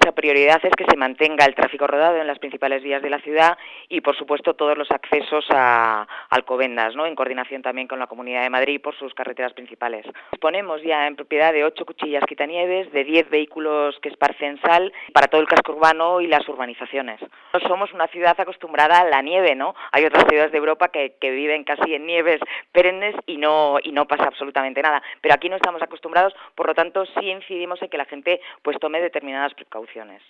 nuestra prioridad es que se mantenga el tráfico rodado en las principales vías de la ciudad y, por supuesto, todos los accesos a Alcobendas, ¿no?, en coordinación también con la Comunidad de Madrid por sus carreteras principales. Disponemos ya en propiedad de 8 cuchillas quitanieves, de 10 vehículos que esparcen sal para todo el casco urbano y las urbanizaciones. No somos una ciudad acostumbrada a la nieve, ¿no? Hay otras ciudades de Europa que viven casi en nieves perennes y no pasa absolutamente nada. Pero aquí no estamos acostumbrados, por lo tanto sí incidimos en que la gente pues tome determinadas precauciones.